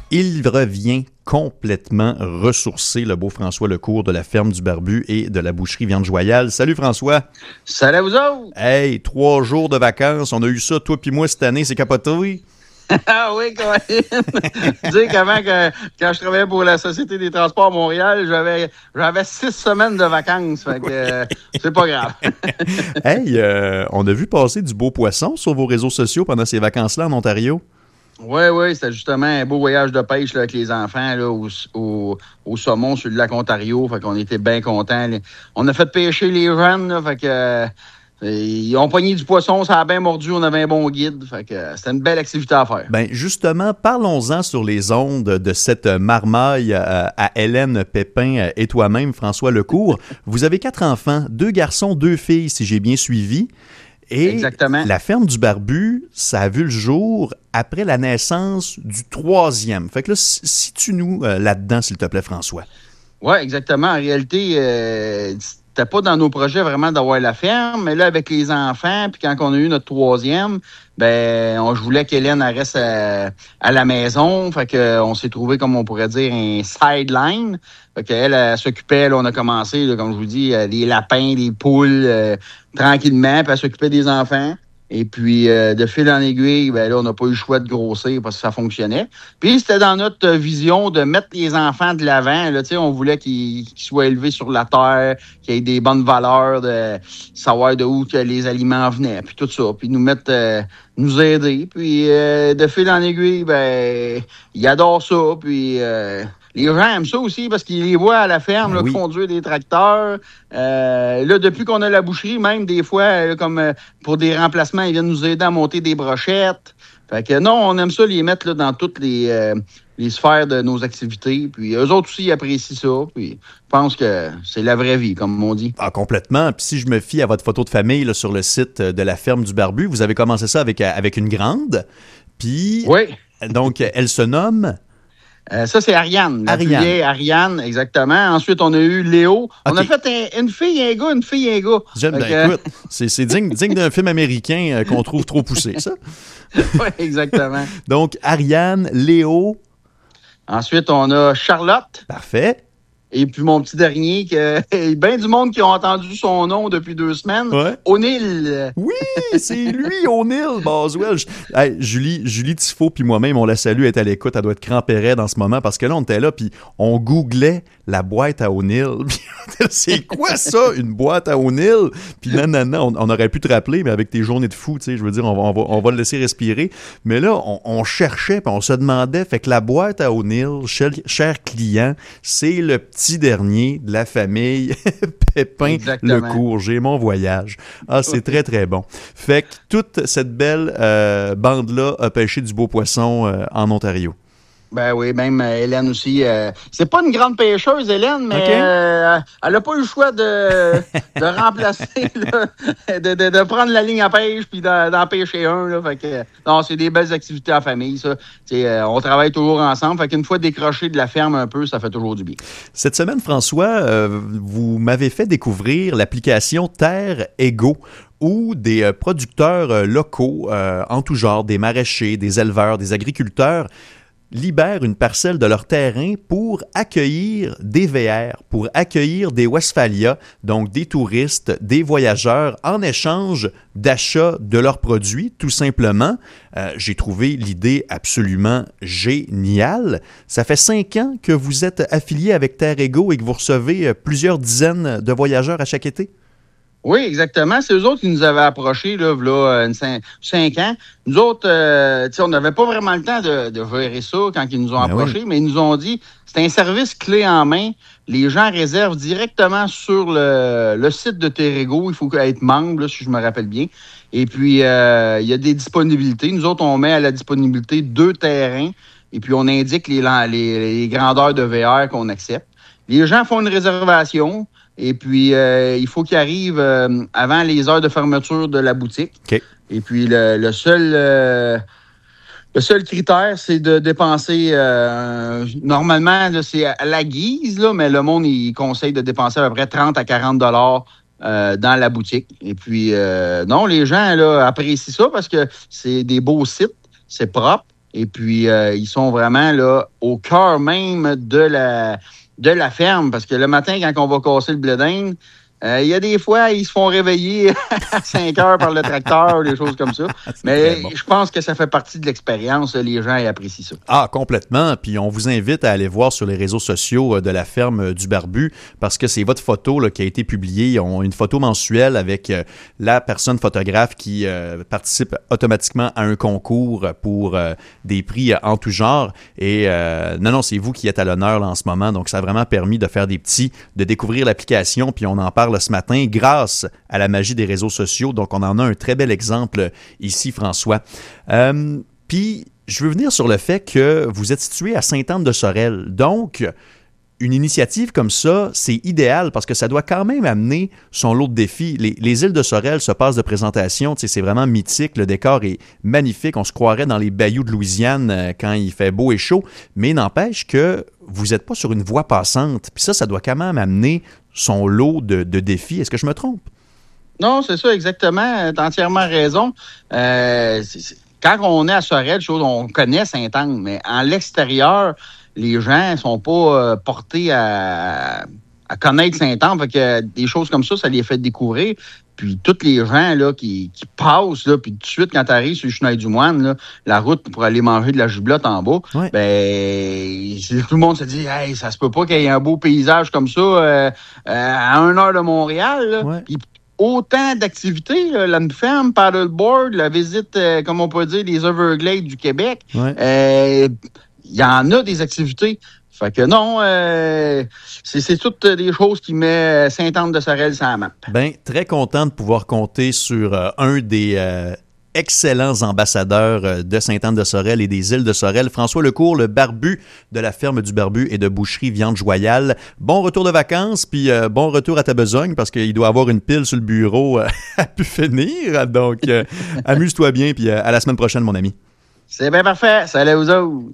Il revient complètement ressourcé, le beau François Lecourt de la ferme du Barbu et de la boucherie Viande Joyale. Salut François! Salut à vous autres! Hey, 3 jours de vacances, on a eu ça, toi puis moi, cette année, c'est capoté! Ah oui, quand même! Tu sais qu'avant, quand je travaillais pour la Société des Transports à Montréal, j'avais 6 semaines de vacances, fait que c'est pas grave. Hey, on a vu passer du beau poisson sur vos réseaux sociaux pendant ces vacances-là en Ontario. Oui, c'était justement un beau voyage de pêche là, avec les enfants là, au saumon sur le lac Ontario. Fait qu'on était bien contents. On a fait pêcher les jeunes, là, fait que ils ont pogné du poisson, ça a bien mordu, on avait un bon guide. Fait que c'était une belle activité à faire. Ben justement, parlons-en sur les ondes de cette marmaille à Hélène Pépin et toi-même, François Lecourt. Vous avez 4 enfants, 2 garçons, 2 filles, si j'ai bien suivi. Et exactement. La ferme du Barbu, ça a vu le jour après la naissance du 3e. Fait que là, situe-nous là-dedans, s'il te plaît, François. Oui, exactement. En réalité, c'était pas dans nos projets vraiment d'avoir la ferme, mais là, avec les enfants, puis quand on a eu notre 3e, je voulais qu'Hélène reste à la maison. Fait que on s'est trouvé, comme on pourrait dire, un sideline. Fait qu'elle, elle s'occupait, là, on a commencé, là, comme je vous dis, les lapins, les poules, tranquillement, puis elle s'occupait des enfants. Et puis, de fil en aiguille, là, on n'a pas eu le choix de grossir parce que ça fonctionnait. Puis, c'était dans notre vision de mettre les enfants de l'avant. Là, on voulait qu'ils soient élevés sur la terre, qu'ils aient des bonnes valeurs, de savoir de où que les aliments venaient, puis tout ça. Puis, nous aider. Puis, de fil en aiguille, ils adorent ça. Puis, les gens aiment ça aussi parce qu'ils les voient à la ferme là, conduire des tracteurs. Là, depuis qu'on a la boucherie, même des fois, là, comme pour des remplacements, ils viennent nous aider à monter des brochettes. Fait que non, on aime ça les mettre là, dans toutes les sphères de nos activités. Puis eux autres aussi ils apprécient ça. Puis je pense que c'est la vraie vie, comme on dit. Ah, complètement. Puis si je me fie à votre photo de famille là, sur le site de la ferme du Barbu, vous avez commencé ça avec une grande. Puis, oui. Donc, elle se nomme... ça, c'est Ariane. Ariane, exactement. Ensuite, on a eu Léo. Okay. On a fait une fille et un gars, une fille et un gars. J'aime bien. Écoute, c'est digne d'un film américain qu'on trouve trop poussé, ça. Oui, exactement. Donc, Ariane, Léo. Ensuite, on a Charlotte. Parfait. Et puis mon petit dernier, il y a bien du monde qui ont entendu son nom depuis 2 semaines. Ouais. O'Neill. Oui, c'est lui, O'Neill Boswell. Hey, Julie Tifo puis moi-même, on la salue, elle est à l'écoute, elle doit être crampée dans ce moment parce que là, on était là puis on googlait la boîte à O'Neill. C'est quoi ça, une boîte à O'Neill? Puis non, on aurait pu te rappeler, mais avec tes journées de fou, tu sais, je veux dire, on va le laisser respirer. Mais là, on cherchait puis on se demandait, fait que la boîte à O'Neill, cher client, c'est le petit dernier de la famille Pépin Lecourt. J'ai mon voyage. Ah, c'est très, très bon. Fait que toute cette belle bande-là a pêché du beau poisson en Ontario. Ben oui, même Hélène aussi. C'est pas une grande pêcheuse, Hélène, mais elle a pas eu le choix de remplacer, là, de prendre la ligne à pêche puis d'en pêcher un. Là, fait que, non, c'est des belles activités en famille, ça. On travaille toujours ensemble. Fait qu'une fois décroché de la ferme un peu, ça fait toujours du bien. Cette semaine, François, vous m'avez fait découvrir l'application Terre Ego, où des producteurs locaux, en tout genre, des maraîchers, des éleveurs, des agriculteurs, libèrent une parcelle de leur terrain pour accueillir des VR, pour accueillir des Westphalia, donc des touristes, des voyageurs, en échange d'achat de leurs produits, tout simplement. J'ai trouvé l'idée absolument géniale. Ça fait 5 ans que vous êtes affilié avec Terre Ego et que vous recevez plusieurs dizaines de voyageurs à chaque été? Oui, exactement. C'est eux autres qui nous avaient approchés, là, 5 ans. Nous autres, on n'avait pas vraiment le temps de gérer ça quand ils nous ont approchés, mais ils nous ont dit, c'est un service clé en main. Les gens réservent directement sur le site de Terrego. Il faut être membre, là, si je me rappelle bien. Et puis, il y a des disponibilités. Nous autres, on met à la disponibilité 2 terrains. Et puis, on indique les grandeurs de VR qu'on accepte. Les gens font une réservation. Et puis, il faut qu'ils arrivent avant les heures de fermeture de la boutique. Okay. Et puis, le seul critère, c'est de dépenser, normalement, là, c'est à la guise, là, mais le monde, il conseille de dépenser à peu près 30 à 40 $ dans la boutique. Et puis, non, les gens là, apprécient ça parce que c'est des beaux sites, c'est propre. Et puis, ils sont vraiment là au cœur même de la ferme. Parce que le matin, quand on va casser le blé d'Inde, il y a des fois, ils se font réveiller à 5 heures par le tracteur, des choses comme ça. Mais bon, je pense que ça fait partie de l'expérience. Les gens apprécient ça. Ah, complètement. Puis on vous invite à aller voir sur les réseaux sociaux de la ferme du Barbu parce que c'est votre photo là, qui a été publiée. Ils ont une photo mensuelle avec la personne photographe qui participe automatiquement à un concours pour des prix en tout genre. Et non, c'est vous qui êtes à l'honneur là, en ce moment. Donc, ça a vraiment permis de faire des petits, de découvrir l'application. Puis on en parle ce matin grâce à la magie des réseaux sociaux. Donc, on en a un très bel exemple ici, François. Puis, je veux venir sur le fait que vous êtes situé à Sainte-Anne-de-Sorel. Donc, une initiative comme ça, c'est idéal parce que ça doit quand même amener son lot de défis. Les îles de Sorel se passent de présentation, c'est vraiment mythique, le décor est magnifique, on se croirait dans les bayous de Louisiane quand il fait beau et chaud, mais n'empêche que vous n'êtes pas sur une voie passante. Puis ça doit quand même amener son lot de défis. Est-ce que je me trompe? Non, c'est ça, exactement. Tu as entièrement raison. Quand on est à Sorel, on connaît Sainte-Anne, mais en l'extérieur, les gens ne sont pas portés à connaître Sainte-Anne. Fait que des choses comme ça les fait découvrir. Puis tous les gens là, qui passent, là, puis tout de suite, quand tu arrives sur le Chenal du Moine, là, la route pour aller manger de la giblotte en bas, ouais. Tout le monde se dit hey, ça se peut pas qu'il y ait un beau paysage comme ça à 1 heure de Montréal. Là. Ouais. Puis, autant d'activités, là, la ferme, paddleboard, la visite, comme on peut dire, des Everglades du Québec. Ouais. Il y en a des activités. Fait que non, c'est toutes des choses qui mettent Sainte-Anne-de-Sorel sur la map. Bien, très content de pouvoir compter sur un des excellents ambassadeurs de Sainte-Anne-de-Sorel et des îles de Sorel, François Lecourt, le barbu de la ferme du Barbu et de boucherie Viande Joyale. Bon retour de vacances, puis bon retour à ta besogne parce qu'il doit avoir une pile sur le bureau à pu finir. Donc, amuse-toi bien, puis à la semaine prochaine, mon ami. C'est bien parfait. Salut aux autres.